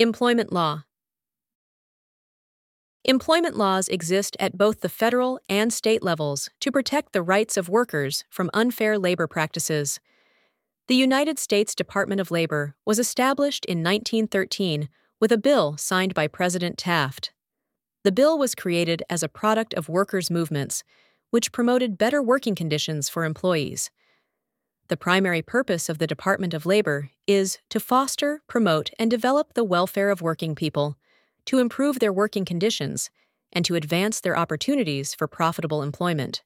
Employment law. Employment laws exist at both the federal and state levels to protect the rights of workers from unfair labor practices. The United States Department of Labor was established in 1913 with a bill signed by President Taft. The bill was created as a product of workers' movements, which promoted better working conditions for employees. The primary purpose of the Department of Labor is to foster, promote, and develop the welfare of working people, to improve their working conditions, and to advance their opportunities for profitable employment.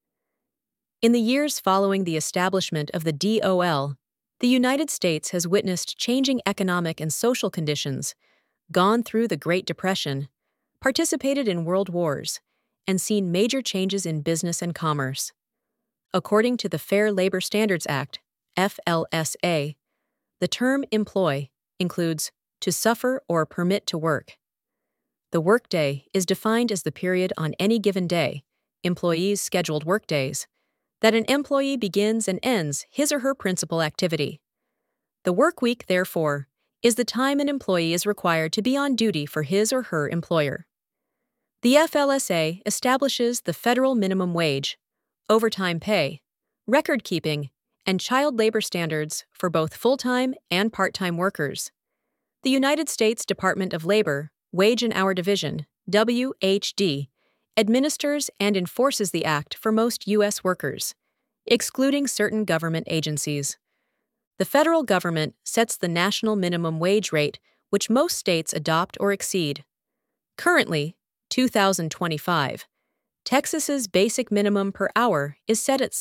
In the years following the establishment of the DOL, the United States has witnessed changing economic and social conditions, gone through the Great Depression, participated in world wars, and seen major changes in business and commerce. According to the Fair Labor Standards Act, FLSA, the term employ includes to suffer or permit to work. The workday is defined as the period on any given day, employees' scheduled workdays, that an employee begins and ends his or her principal activity. The work week, therefore, is the time an employee is required to be on duty for his or her employer. The FLSA establishes the federal minimum wage, overtime pay, record-keeping, and child labor standards for both full-time and part-time workers. The United States Department of Labor, Wage and Hour Division, WHD, administers and enforces the act for most U.S. workers, excluding certain government agencies. The federal government sets the national minimum wage rate, which most states adopt or exceed. Currently, 2025, Texas's basic minimum per hour is set at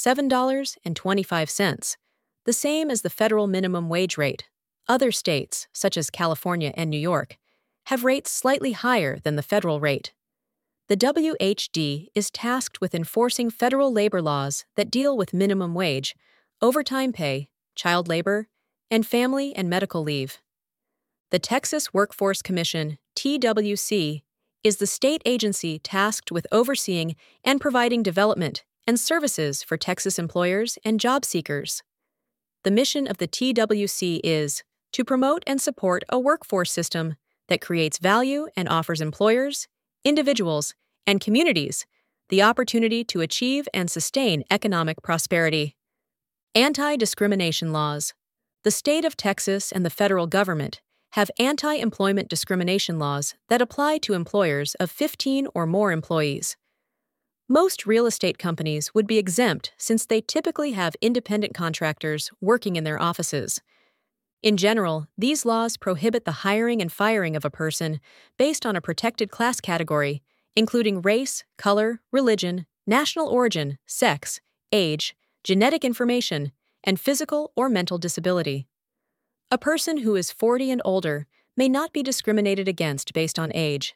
$7.25, the same as the federal minimum wage rate. Other states, such as California and New York, have rates slightly higher than the federal rate. The WHD is tasked with enforcing federal labor laws that deal with minimum wage, overtime pay, child labor, and family and medical leave. The Texas Workforce Commission, TWC, is the state agency tasked with overseeing and providing development and services for Texas employers and job seekers. The mission of the TWC is to promote and support a workforce system that creates value and offers employers, individuals, and communities the opportunity to achieve and sustain economic prosperity. Anti-discrimination laws. The state of Texas and the federal government have anti-employment discrimination laws that apply to employers of 15 or more employees. Most real estate companies would be exempt since they typically have independent contractors working in their offices. In general, these laws prohibit the hiring and firing of a person based on a protected class category, including race, color, religion, national origin, sex, age, genetic information, and physical or mental disability. A person who is 40 and older may not be discriminated against based on age.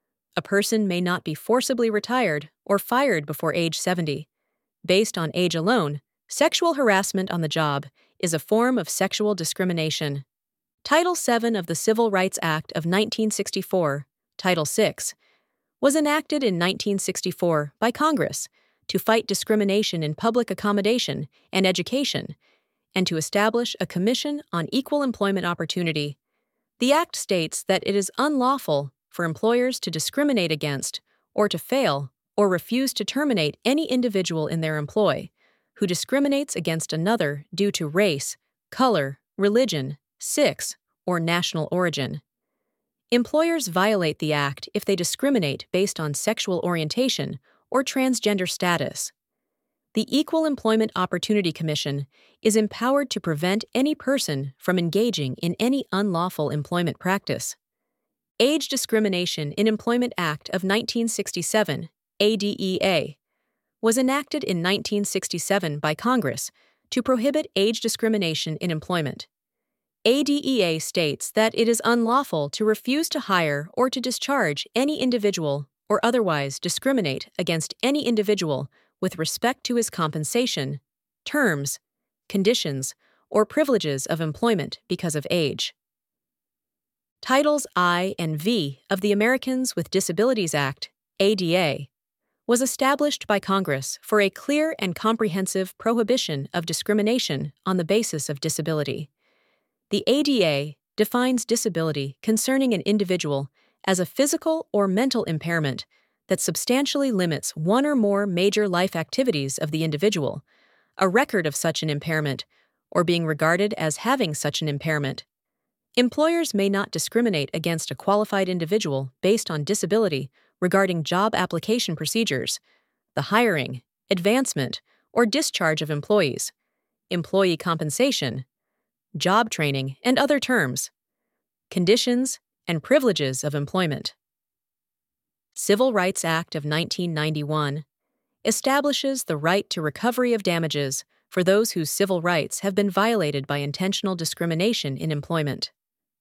A person may not be forcibly retired or fired before age 70. Based on age alone, sexual harassment on the job is a form of sexual discrimination. Title VII of the Civil Rights Act of 1964, Title VI, was enacted in 1964 by Congress to fight discrimination in public accommodation and education, and to establish a Commission on Equal Employment Opportunity. The Act states that it is unlawful for employers to discriminate against, or to fail, or refuse to terminate any individual in their employ who discriminates against another due to race, color, religion, sex, or national origin. Employers violate the Act if they discriminate based on sexual orientation or transgender status. The Equal Employment Opportunity Commission is empowered to prevent any person from engaging in any unlawful employment practice. Age Discrimination in Employment Act of 1967, ADEA, was enacted in 1967 by Congress to prohibit age discrimination in employment. ADEA states that it is unlawful to refuse to hire or to discharge any individual or otherwise discriminate against any individual with respect to his compensation, terms, conditions, or privileges of employment because of age. Titles I and V of the Americans with Disabilities Act, ADA, was established by Congress for a clear and comprehensive prohibition of discrimination on the basis of disability. The ADA defines disability concerning an individual as a physical or mental impairment that substantially limits one or more major life activities of the individual, a record of such an impairment, or being regarded as having such an impairment. Employers may not discriminate against a qualified individual based on disability regarding job application procedures, the hiring, advancement, or discharge of employees, employee compensation, job training, and other terms, conditions, and privileges of employment. Civil Rights Act of 1991 establishes the right to recovery of damages for those whose civil rights have been violated by intentional discrimination in employment.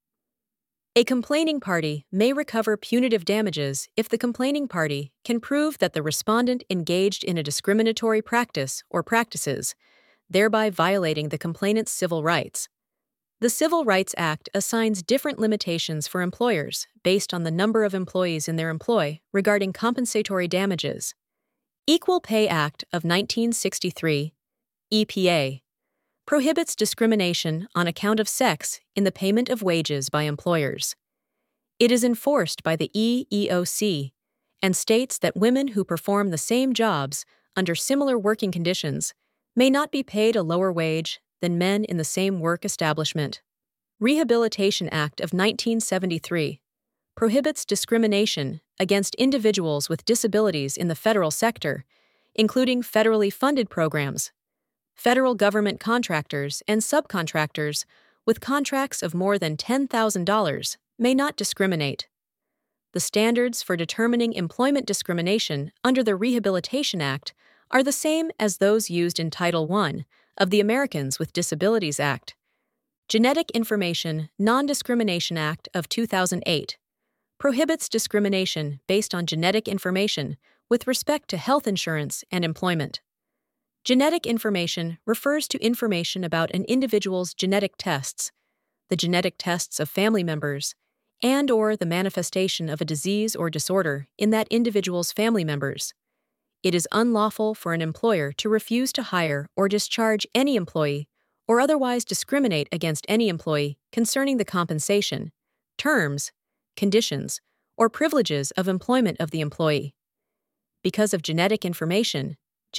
A complaining party may recover punitive damages if the complaining party can prove that the respondent engaged in a discriminatory practice or practices, thereby violating the complainant's civil rights. The Civil Rights Act assigns different limitations for employers based on the number of employees in their employ regarding compensatory damages. Equal Pay Act of 1963, EPA, prohibits discrimination on account of sex in the payment of wages by employers. It is enforced by the EEOC and states that women who perform the same jobs under similar working conditions may not be paid a lower wage than men in the same work establishment. Rehabilitation Act of 1973 prohibits discrimination against individuals with disabilities in the federal sector, including federally funded programs. Federal government contractors and subcontractors with contracts of more than $10,000 may not discriminate. The standards for determining employment discrimination under the Rehabilitation Act are the same as those used in Title I of the Americans with Disabilities Act. Genetic Information Non-Discrimination Act of 2008 prohibits discrimination based on genetic information with respect to health insurance and employment. Genetic information refers to information about an individual's genetic tests, the genetic tests of family members, and/or the manifestation of a disease or disorder in that individual's family members. It is unlawful for an employer to refuse to hire or discharge any employee or otherwise discriminate against any employee concerning the compensation, terms, conditions, or privileges of employment of the employee. Because of genetic information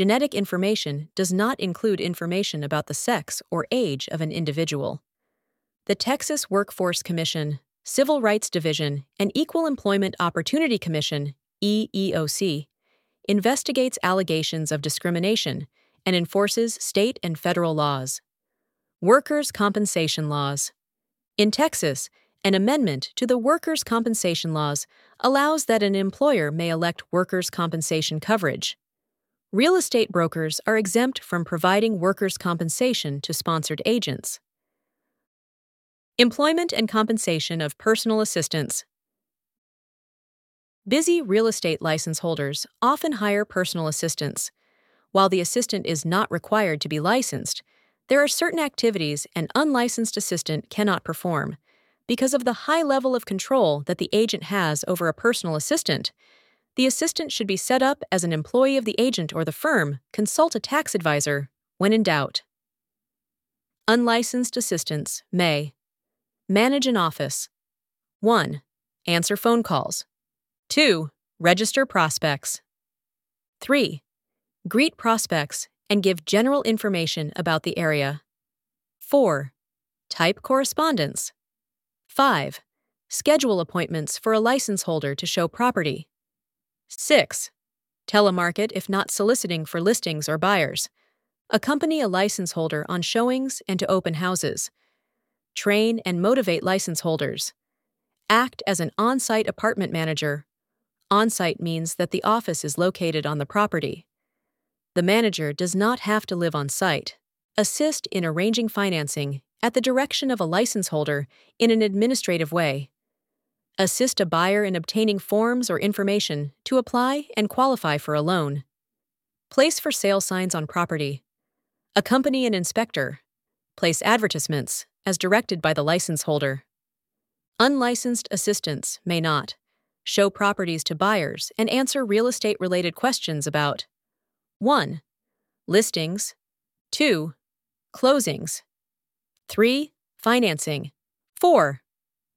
does not include information about the sex or age of an individual. The Texas Workforce Commission, Civil Rights Division, and Equal Employment Opportunity Commission, EEOC, investigates allegations of discrimination and enforces state and federal laws. Workers' compensation laws. In Texas, an amendment to the workers' compensation laws allows that an employer may elect workers' compensation coverage. Real estate brokers are exempt from providing workers' compensation to sponsored agents. Employment and compensation of personal assistants. Busy real estate license holders often hire personal assistants. While the assistant is not required to be licensed, there are certain activities an unlicensed assistant cannot perform. Because of the high level of control that the agent has over a personal assistant, the assistant should be set up as an employee of the agent or the firm. Consult a tax advisor when in doubt. Unlicensed assistants may manage an office. 1. Answer phone calls. 2. Register prospects. 3. Greet prospects and give general information about the area. 4. Type correspondence. 5. Schedule appointments for a license holder to show property. 6. Telemarket if not soliciting for listings or buyers. Accompany a license holder on showings and to open houses. Train and motivate license holders. Act as an on-site apartment manager. On-site means that the office is located on the property. The manager does not have to live on site. Assist in arranging financing at the direction of a license holder in an administrative way. Assist a buyer in obtaining forms or information to apply and qualify for a loan. Place for sale signs on property. Accompany an inspector. Place advertisements as directed by the license holder. Unlicensed assistants may not show properties to buyers and answer real estate-related questions about 1. Listings. 2. Closings. 3. Financing. 4.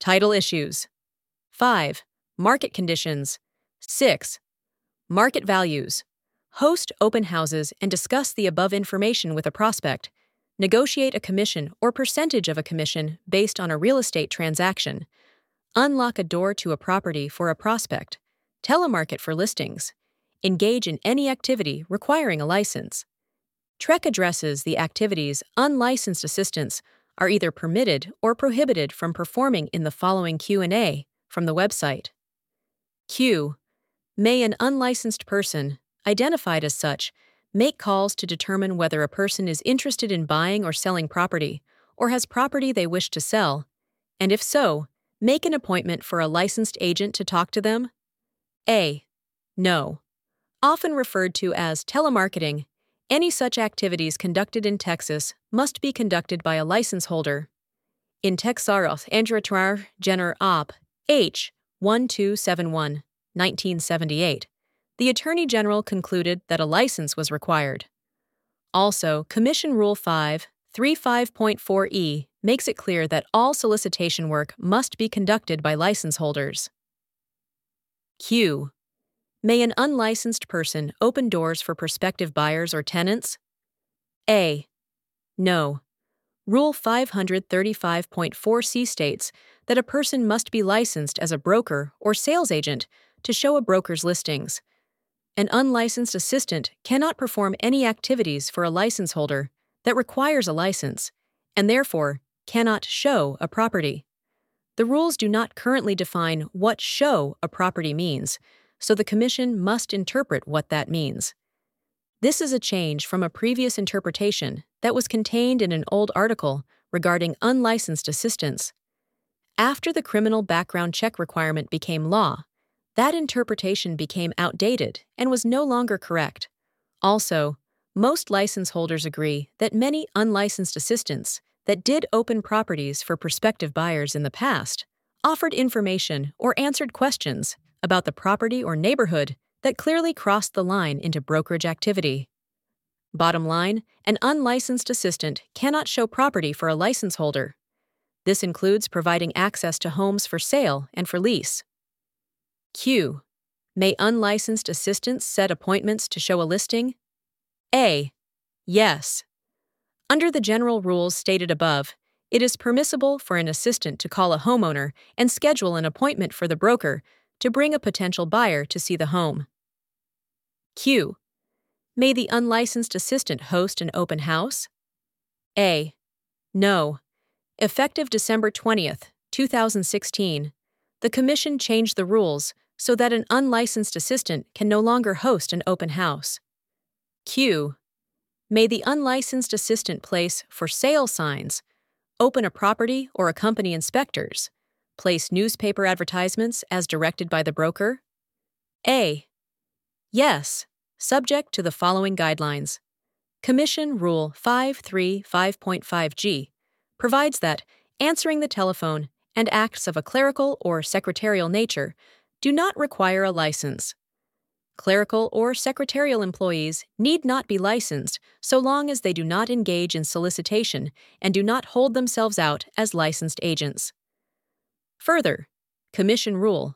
Title issues. 5. Market conditions. 6. Market values. Host open houses and discuss the above information with a prospect. Negotiate a commission or percentage of a commission based on a real estate transaction. Unlock a door to a property for a prospect. Telemarket for listings. Engage in any activity requiring a license. TREC addresses the activities unlicensed assistants are either permitted or prohibited from performing in the following Q&A from the website. Q. May an unlicensed person, identified as such, make calls to determine whether a person is interested in buying or selling property, or has property they wish to sell, and if so, make an appointment for a licensed agent to talk to them? A. No. Often referred to as telemarketing, any such activities conducted in Texas must be conducted by a license holder. In Texaros Andratrar Jenner Op. H. 1271, 1978, the Attorney General concluded that a license was required. Also, Commission Rule 5.35.4e makes it clear that all solicitation work must be conducted by license holders. Q. May an unlicensed person open doors for prospective buyers or tenants? A. No. Rule 535.4c states that a person must be licensed as a broker or sales agent to show a broker's listings. An unlicensed assistant cannot perform any activities for a license holder that requires a license, and therefore cannot show a property. The rules do not currently define what show a property means, so the Commission must interpret what that means. This is a change from a previous interpretation that was contained in an old article regarding unlicensed assistants. After the criminal background check requirement became law, that interpretation became outdated and was no longer correct. Also, most license holders agree that many unlicensed assistants that did open properties for prospective buyers in the past offered information or answered questions about the property or neighborhood that clearly crossed the line into brokerage activity. Bottom line, an unlicensed assistant cannot show property for a license holder. This includes providing access to homes for sale and for lease. Q. May unlicensed assistants set appointments to show a listing? A. Yes. Under the general rules stated above, it is permissible for an assistant to call a homeowner and schedule an appointment for the broker to bring a potential buyer to see the home. Q. May the unlicensed assistant host an open house? A. No. Effective December 20th, 2016, the Commission changed the rules so that an unlicensed assistant can no longer host an open house. Q. May the unlicensed assistant place for sale signs, open a property or accompany inspectors, place newspaper advertisements as directed by the broker? A. Yes, subject to the following guidelines. Commission Rule 535.5g provides that answering the telephone and acts of a clerical or secretarial nature do not require a license. Clerical or secretarial employees need not be licensed so long as they do not engage in solicitation and do not hold themselves out as licensed agents. Further, Commission Rule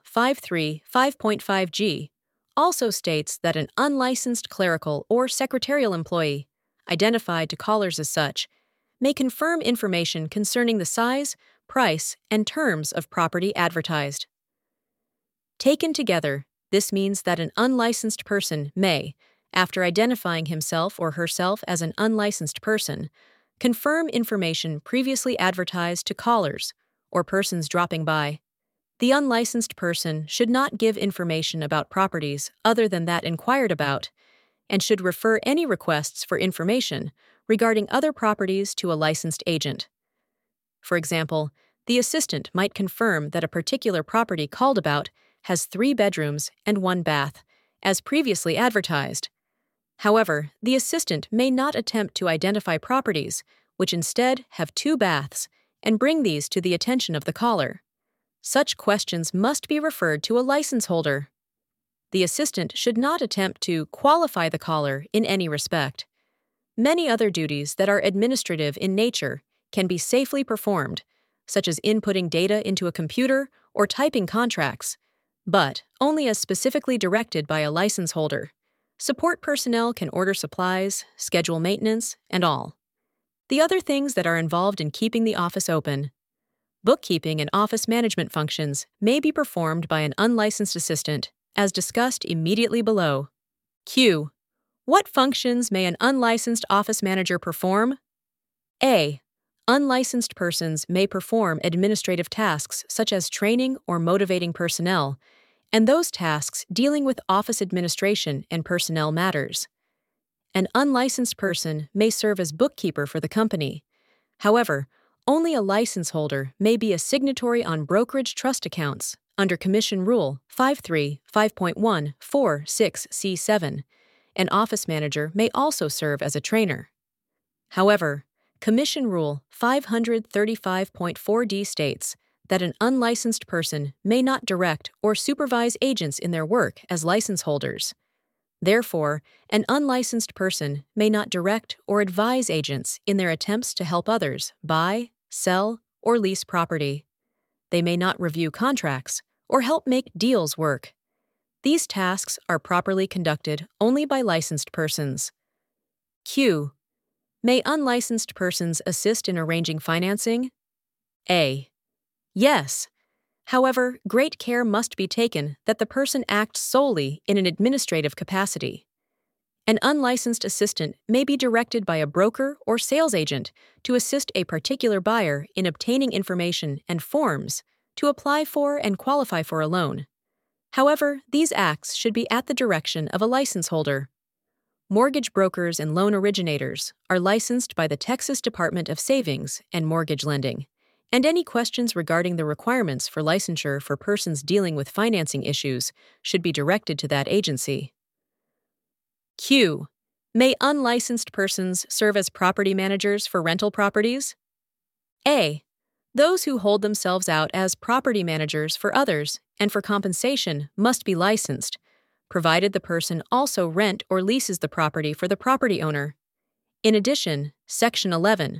535.5g also states that an unlicensed clerical or secretarial employee, identified to callers as such, may confirm information concerning the size, price, and terms of property advertised. Taken together, this means that an unlicensed person may, after identifying himself or herself as an unlicensed person, confirm information previously advertised to callers or persons dropping by. The unlicensed person should not give information about properties other than that inquired about, and should refer any requests for information regarding other properties to a licensed agent. For example, the assistant might confirm that a particular property called about has 3 bedrooms and 1 bath, as previously advertised. However, the assistant may not attempt to identify properties which instead have 2 baths and bring these to the attention of the caller. Such questions must be referred to a license holder. The assistant should not attempt to qualify the caller in any respect. Many other duties that are administrative in nature can be safely performed, such as inputting data into a computer or typing contracts, but only as specifically directed by a license holder. Support personnel can order supplies, schedule maintenance, and all. The other things that are involved in keeping the office open. Bookkeeping and office management functions may be performed by an unlicensed assistant, as discussed immediately below. Q. What functions may an unlicensed office manager perform? A. Unlicensed persons may perform administrative tasks such as training or motivating personnel, and those tasks dealing with office administration and personnel matters. An unlicensed person may serve as bookkeeper for the company. However, only a license holder may be a signatory on brokerage trust accounts under Commission Rule 5.3.5.1.4.6.C7. An office manager may also serve as a trainer. However, Commission Rule 535.4d states that an unlicensed person may not direct or supervise agents in their work as license holders. Therefore, an unlicensed person may not direct or advise agents in their attempts to help others buy, sell, or lease property. They may not review contracts or help make deals work. These tasks are properly conducted only by licensed persons. Q. May unlicensed persons assist in arranging financing? A. Yes. However, great care must be taken that the person acts solely in an administrative capacity. An unlicensed assistant may be directed by a broker or sales agent to assist a particular buyer in obtaining information and forms to apply for and qualify for a loan. However, these acts should be at the direction of a license holder. Mortgage brokers and loan originators are licensed by the Texas Department of Savings and Mortgage Lending, and any questions regarding the requirements for licensure for persons dealing with financing issues should be directed to that agency. Q. May unlicensed persons serve as property managers for rental properties? A. Those who hold themselves out as property managers for others and for compensation must be licensed, provided the person also rent or leases the property for the property owner. In addition, Section 11,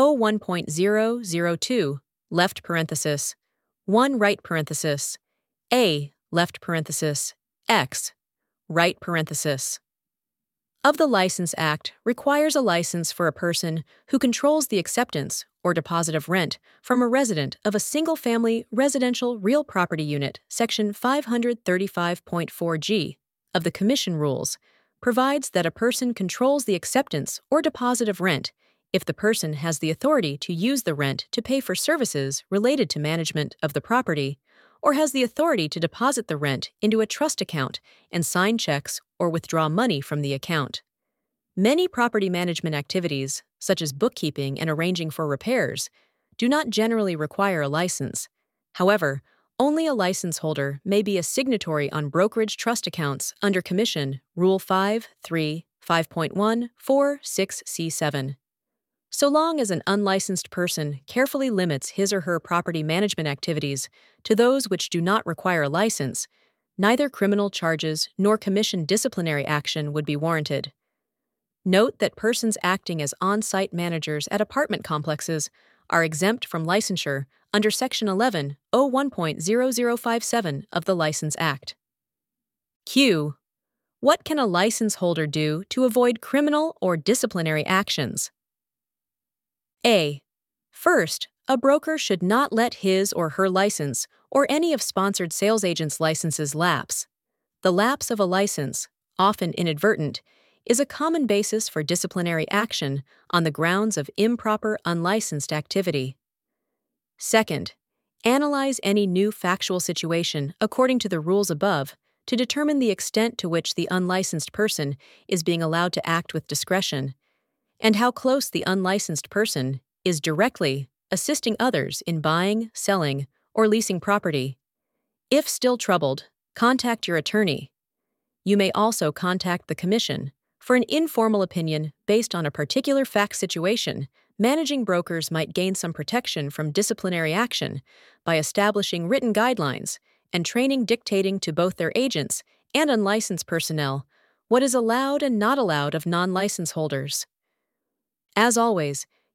01.002, left parenthesis, 1 right parenthesis, A, left parenthesis, X, right parenthesis, of the License Act requires a license for a person who controls the acceptance or deposit of rent from a resident of a single-family residential real property unit, Section 535.4g of the Commission Rules, provides that a person controls the acceptance or deposit of rent if the person has the authority to use the rent to pay for services related to management of the property, or has the authority to deposit the rent into a trust account and sign checks or withdraw money from the account. Many property management activities, such as bookkeeping and arranging for repairs, do not generally require a license. However, only a license holder may be a signatory on brokerage trust accounts under Commission Rule 5.3.5.1.4.6.C7. So long as an unlicensed person carefully limits his or her property management activities to those which do not require a license, neither criminal charges nor commission disciplinary action would be warranted. Note that persons acting as on-site managers at apartment complexes are exempt from licensure under Section 11.01.0057 of the License Act. Q. What can a license holder do to avoid criminal or disciplinary actions? A. First, a broker should not let his or her license or any of sponsored sales agents' licenses lapse. The lapse of a license, often inadvertent, is a common basis for disciplinary action on the grounds of improper unlicensed activity. Second, analyze any new factual situation according to the rules above to determine the extent to which the unlicensed person is being allowed to act with discretion, and how close the unlicensed person is directly assisting others in buying, selling, or leasing property. If still troubled, contact your attorney. You may also contact the Commission for an informal opinion based on a particular fact situation. Managing brokers might gain some protection from disciplinary action by establishing written guidelines and training dictating to both their agents and unlicensed personnel what is allowed and not allowed of non-license holders. As always,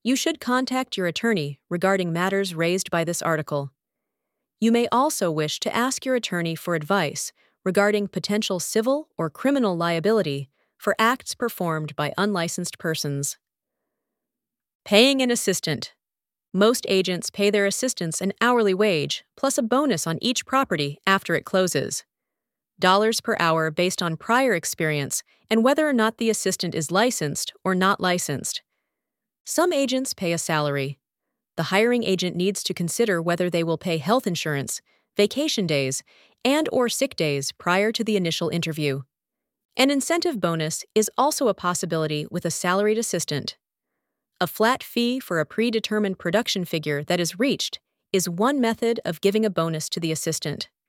You should contact your attorney regarding matters raised by this article. You may also wish to ask your attorney for advice regarding potential civil or criminal liability for acts performed by unlicensed persons. Paying an assistant. Most agents pay their assistants an hourly wage plus a bonus on each property after it closes. Dollars per hour based on prior experience and whether or not the assistant is licensed or not licensed. Some agents pay a salary. The hiring agent needs to consider whether they will pay health insurance, vacation days, and/or sick days prior to the initial interview. An incentive bonus is also a possibility with a salaried assistant. A flat fee for a predetermined production figure that is reached is one method of giving a bonus to the assistant.